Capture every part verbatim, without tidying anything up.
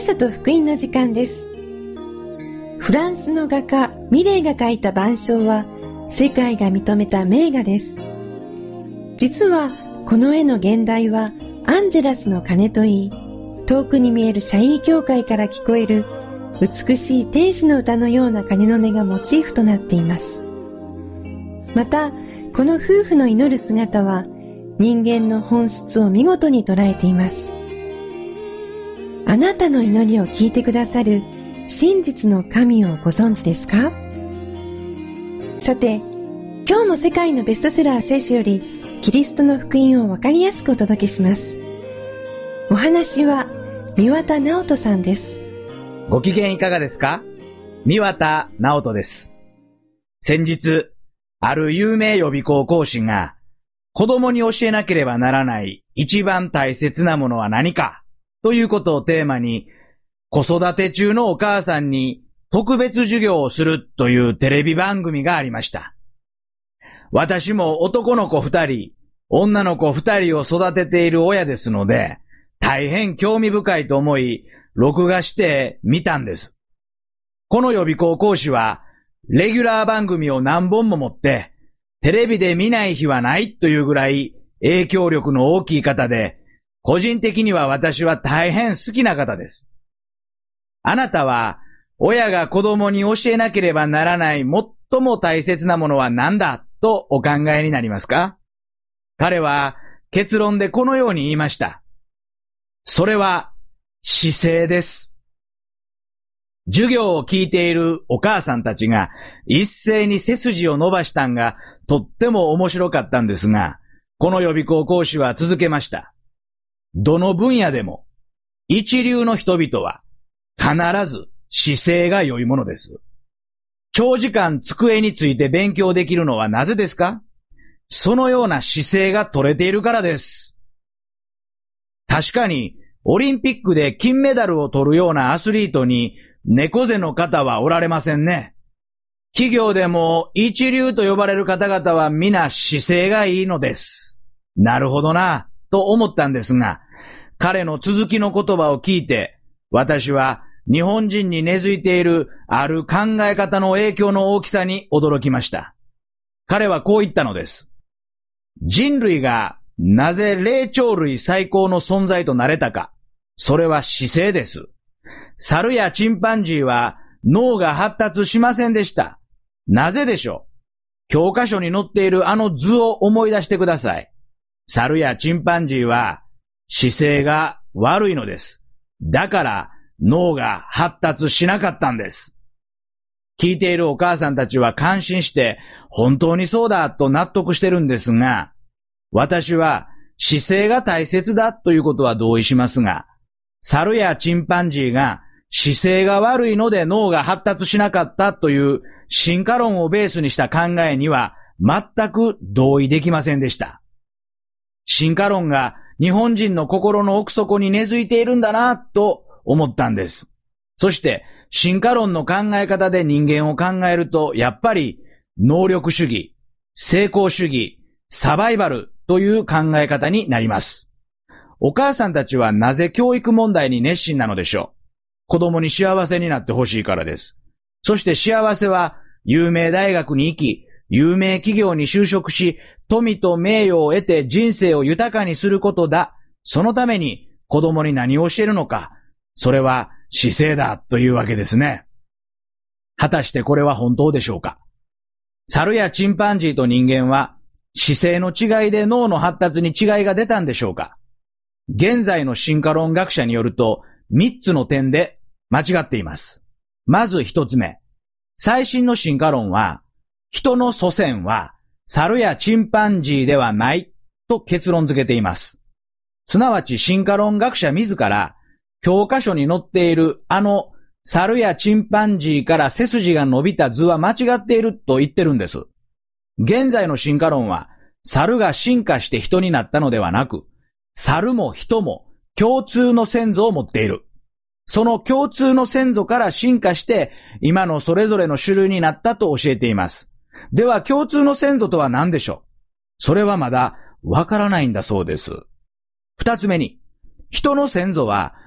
聖書と福音の時間です。フランスの画家ミレーが描いた晩鐘は世界が認めた名画です。実はこの絵の現代はアンジェラスの鐘といい、遠くに見えるシャイー教会から聞こえる美しい天使の歌のような鐘の音がモチーフとなっています。またこの夫婦の祈る姿は人間の本質を見事に捉えています。あなたの祈りを聞いてくださる真実の神をご存知ですか？さて、今日も世界のベストセラー聖書よりキリストの福音をわかりやすくお届けします。お話は三綿直人さんです。 ご機嫌いかがですか？三綿直人です。先日、ある有名予備校講師が、子供に教えなければならない一番大切なものは何かということをテーマに、子育て中のお母さんに特別授業をするというテレビ番組がありました。私も男の子二人、女の子二人を育てている親ですので、大変興味深いと思い、録画して見たんです。この予備校講師は、レギュラー番組を何本も持って、テレビで見ない日はないというぐらい影響力の大きい方で、個人的には私は大変好きな方です。あなたは、親が子供に教えなければならない最も大切なものは何だとお考えになりますか？彼は結論でこのように言いました。それは姿勢です。授業を聞いているお母さんたちが一斉に背筋を伸ばしたんがとっても面白かったんですが、この予備校講師は続けました。どの分野でも一流の人々は必ず姿勢が良いものです。長時間机について勉強できるのはなぜですか？そのような姿勢が取れているからです。確かにオリンピックで金メダルを取るようなアスリートに猫背の方はおられませんね。企業でも一流と呼ばれる方々は皆姿勢がいいのです。なるほどな、と思ったんですが、彼の続きの言葉を聞いて、私は日本人に根付いているある考え方の影響の大きさに驚きました。彼はこう言ったのです。人類がなぜ霊長類最高の存在となれたか、それは姿勢です。猿やチンパンジーは脳が発達しませんでした。なぜでしょう？教科書に載っているあの図を思い出してください。猿やチンパンジーは姿勢が悪いのです。だから脳が発達しなかったんです。聞いているお母さんたちは感心して本当にそうだと納得してるんですが、私は姿勢が大切だということは同意しますが、猿やチンパンジーが姿勢が悪いので脳が発達しなかったという進化論をベースにした考えには全く同意できませんでした。進化論が日本人の心の奥底に根付いているんだなと思ったんです。そして進化論の考え方で人間を考えると、やっぱり能力主義、成功主義、サバイバルという考え方になります。お母さんたちはなぜ教育問題に熱心なのでしょう？子供に幸せになってほしいからです。そして幸せは有名大学に行き、有名企業に就職し、富と名誉を得て人生を豊かにすることだ。そのために子供に何を教えるのか。それは姿勢だというわけですね。果たしてこれは本当でしょうか？猿やチンパンジーと人間は姿勢の違いで脳の発達に違いが出たんでしょうか？現在の進化論学者によるとみっつの点で間違っています。まず一つ目。最新の進化論は人の祖先は猿やチンパンジーではないと結論付けています。すなわち進化論学者自ら教科書に載っているあの猿やチンパンジーから背筋が伸びた図は間違っていると言ってるんです。現在の進化論は猿が進化して人になったのではなく、猿も人も共通の先祖を持っている。その共通の先祖から進化して今のそれぞれの種類になったと教えています。では共通の先祖とは何でしょう？それはまだわからないんだそうです。二つ目に、人の先祖は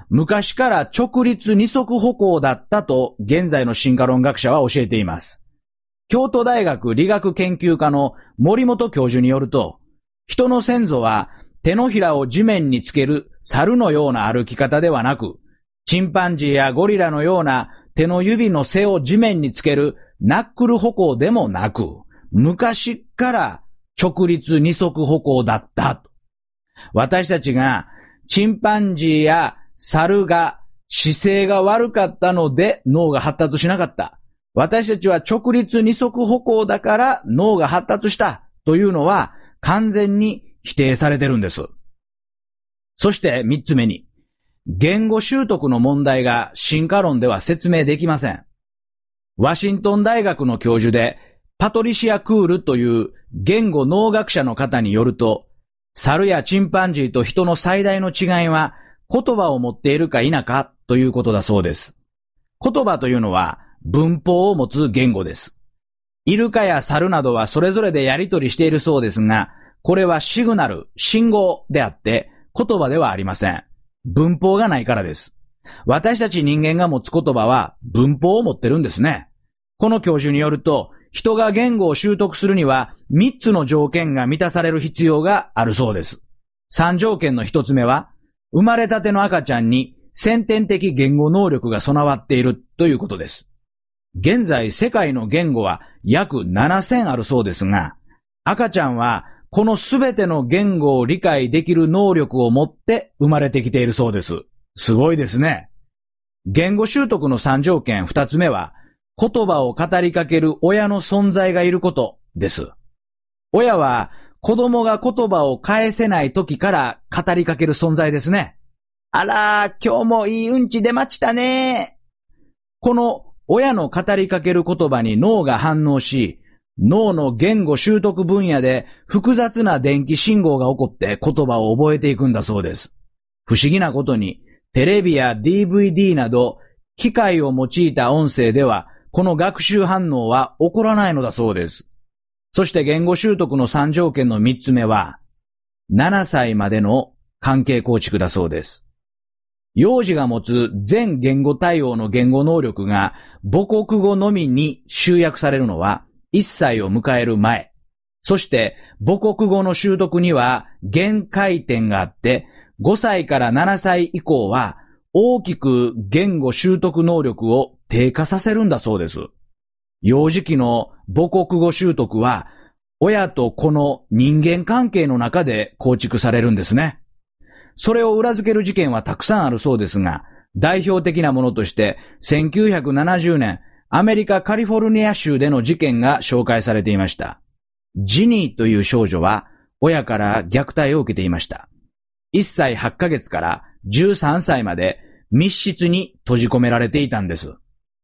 昔から直立二足歩行だったと現在の進化論学者は教えています。京都大学理学研究科の森本教授によると、人の先祖は手のひらを地面につける猿のような歩き方ではなく、チンパンジーやゴリラのような手の指の背を地面につけるナックル歩行でもなく、昔から直立二足歩行だったと。私たちがチンパンジーや猿が姿勢が悪かったので脳が発達しなかった。私たちは直立二足歩行だから脳が発達したというのは完全に否定されてるんです。そして三つ目に、言語習得の問題が進化論では説明できません。ワシントン大学の教授でパトリシア・クールという言語脳学者の方によると、猿やチンパンジーと人の最大の違いは言葉を持っているか否かということだそうです。言葉というのは文法を持つ言語です。イルカや猿などはそれぞれでやり取りしているそうですが、これはシグナル、信号であって言葉ではありません。文法がないからです。私たち人間が持つ言葉は文法を持ってるんですね。この教授によると、人が言語を習得するにはみっつの条件が満たされる必要があるそうです。さん条件のひとつめは、生まれたての赤ちゃんに先天的言語能力が備わっているということです。現在世界の言語は約ななせんあるそうですが、赤ちゃんはこのすべての言語を理解できる能力を持って生まれてきているそうです。すごいですね。言語習得のさん条件ふたつめは、言葉を語りかける親の存在がいることです。親は子供が言葉を返せない時から語りかける存在ですね。あらー、今日もいいうんち出ましたね。この親の語りかける言葉に脳が反応し、脳の言語習得分野で複雑な電気信号が起こって言葉を覚えていくんだそうです。不思議なことに、テレビや ディーブイディー など機械を用いた音声ではこの学習反応は起こらないのだそうです。そして言語習得のさん条件のみっつめは、ななさいまでの関係構築だそうです。幼児が持つ全言語対応の言語能力が母国語のみに集約されるのは、いっさいを迎える前。そして母国語の習得には限界点があって、ごさいからななさい以降は大きく言語習得能力を低下させるんだそうです。幼児期の母国語習得は親と子の人間関係の中で構築されるんですね。それを裏付ける事件はたくさんあるそうですが、代表的なものとしてせんきゅうひゃくななじゅうねんアメリカカリフォルニア州での事件が紹介されていました。ジニーという少女は親から虐待を受けていました。いっさいはちかげつからじゅうさんさいまで密室に閉じ込められていたんです。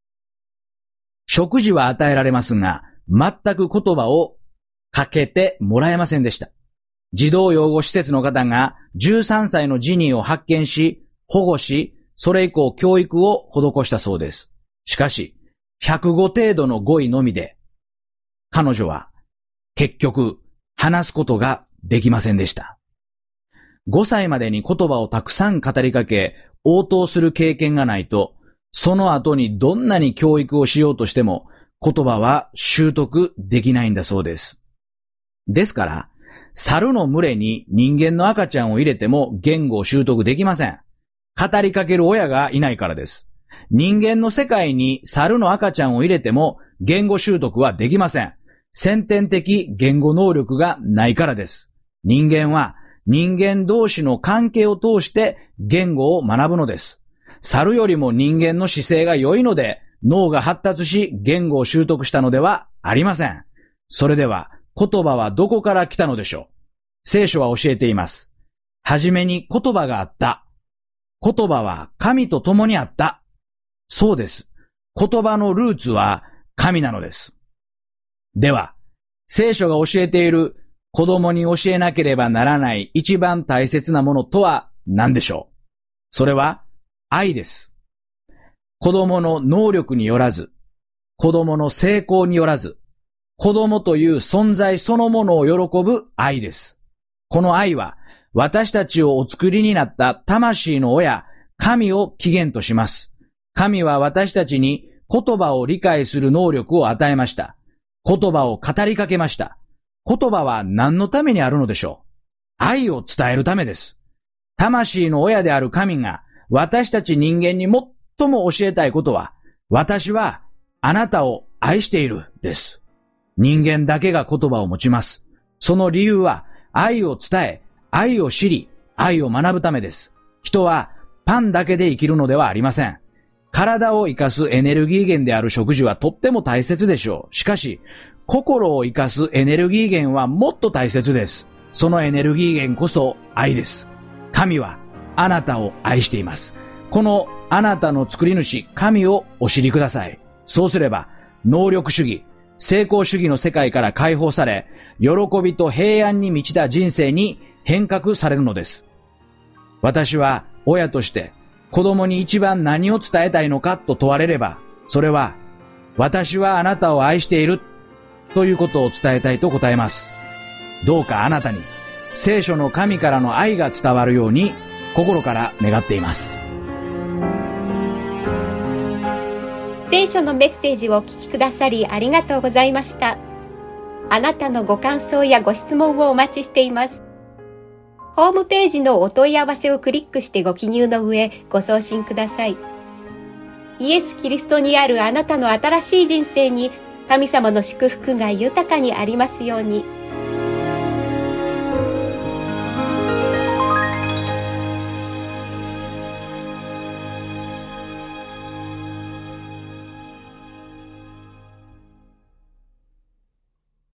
食事は与えられますが、全く言葉をかけてもらえませんでした。児童養護施設の方がじゅうさんさいのジニーを発見し、保護し、それ以降教育を施したそうです。しかし、ひゃくご程度の語彙のみで、彼女は結局話すことができませんでした。ごさいまでに言葉をたくさん語りかけ、応答する経験がないと、その後にどんなに教育をしようとしても、言葉は習得できないんだそうです。ですから、猿の群れに人間の赤ちゃんを入れても言語を習得できません。語りかける親がいないからです。人間の世界に猿の赤ちゃんを入れても言語習得はできません。先天的言語能力がないからです。人間は人間同士の関係を通して言語を学ぶのです。猿よりも人間の姿勢が良いので脳が発達し言語を習得したのではありません。それでは言葉はどこから来たのでしょう。聖書は教えています。はじめに言葉があった。言葉は神と共にあった。そうです。言葉のルーツは神なのです。では、聖書が教えている子供に教えなければならない一番大切なものとは何でしょう。それは愛です。子供の能力によらず、子供の成功によらず、子供という存在そのものを喜ぶ愛です。この愛は私たちをお作りになった魂の親、 神を起源とします。神は私たちに言葉を理解する能力を与えました。言葉を語りかけました。言葉は何のためにあるのでしょう？愛を伝えるためです。魂の親である神が私たち人間に最も教えたいことは、私はあなたを愛しているです。人間だけが言葉を持ちます。その理由は愛を伝え、愛を知り、愛を学ぶためです。人はパンだけで生きるのではありません。体を生かすエネルギー源である食事はとっても大切でしょう。しかし、心を生かすエネルギー源はもっと大切です。そのエネルギー源こそ愛です。神はあなたを愛しています。このあなたの作り主、神をお知りください。そうすれば、能力主義、成功主義の世界から解放され、喜びと平安に満ちた人生に変革されるのです。私は親として子供に一番何を伝えたいのかと問われれば、それは、私はあなたを愛しているということを伝えたいと答えます。どうかあなたに聖書の神からの愛が伝わるように心から願っています。 聖書のメッセージをお聞きくださりありがとうございました。あなたのご感想やご質問をお待ちしています。ホームページのお問い合わせをクリックしてご記入の上、ご送信ください。イエス・キリストにあるあなたの新しい人生に神様の祝福が豊かにありますように。